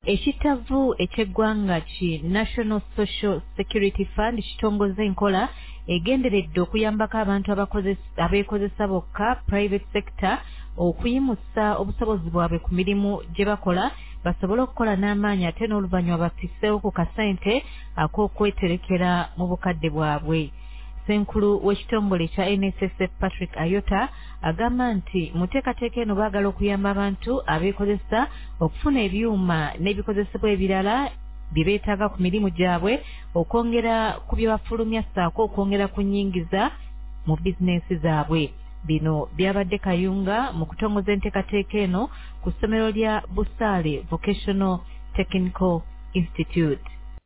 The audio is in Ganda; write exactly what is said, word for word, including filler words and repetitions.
Ekitavu eky'eggwanga ki National Social Security Fund kitongoza enkola egenderedde okuyambako abantu abeekozesa bokka private sector okuyimusa obusobozi bwabwe ku mirimu gye bakola basobole okukola n'amaanyi ate n'oluvannyuma bafisseewo ku kasente ak'okweterekera mu bukadde bwabwe. Senkulu w'ekitongole kya N S S F Patrick Ayota agamba nti mu nteekateeka eno baagala okuyamba abantu abeekozesa okufuna ebyuma n'ebikozesebwa ebirala bye beetaaga ku mirimu gyabwe okwongera ku bye bafulumya ssaako okwongera ku nnyingiza mu bizinensi zaabwe. Bino byabadde Kayunga mu kutongoza enteekateeka eno ku ssomero lya Busaale Vocational Technical Institute.